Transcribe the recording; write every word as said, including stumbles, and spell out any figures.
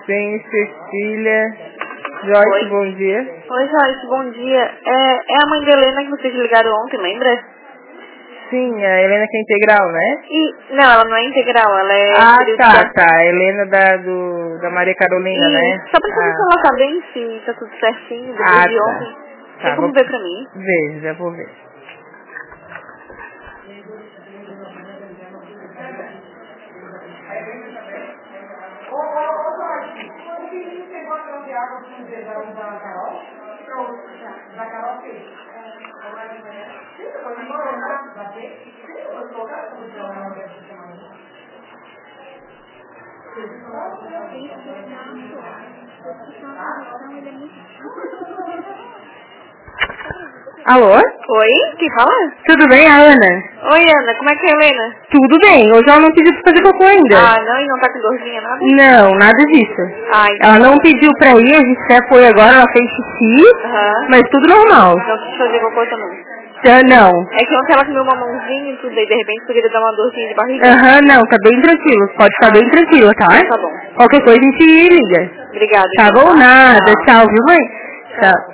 Sim, Cecília. Joyce, Oi. bom dia. Oi, Joyce, bom dia. É, é a mãe da Helena que vocês ligaram ontem, lembra? Sim, a Helena que é integral, né? E, não, ela não é integral, ela é Ah, período tá, da... tá. A Helena da, do, da Maria Carolina, E né? só pra saber se Ah, ela tá bem, se tá tudo certinho depois ah de tá. ontem. Tem Tá, como vou ver pra mim? ver, já vou ver. Alô? Oi, quem fala? Tudo bem, a Ana? Oi, Ana, como é que é a Helena? Tudo bem, hoje ela não pediu pra fazer cocô ainda. Ah, não, e não tá com dorzinha, nada? Não, nada disso. Ah, então... Ela não pediu pra ir, a gente até foi agora, ela fez xixi, Aham. mas tudo normal. Não quis fazer cocô também. Ah, não. É que ontem ela comeu uma mãozinha e tudo, aí de repente poderia dar uma dorzinha de barriga. Aham, não, tá bem tranquilo. Pode ficar bem tranquila, tá? Tá bom. Qualquer coisa a gente liga. Obrigada, Tá então, bom? tá? Nada. Tchau. Tchau, viu, mãe? Tchau. Tchau.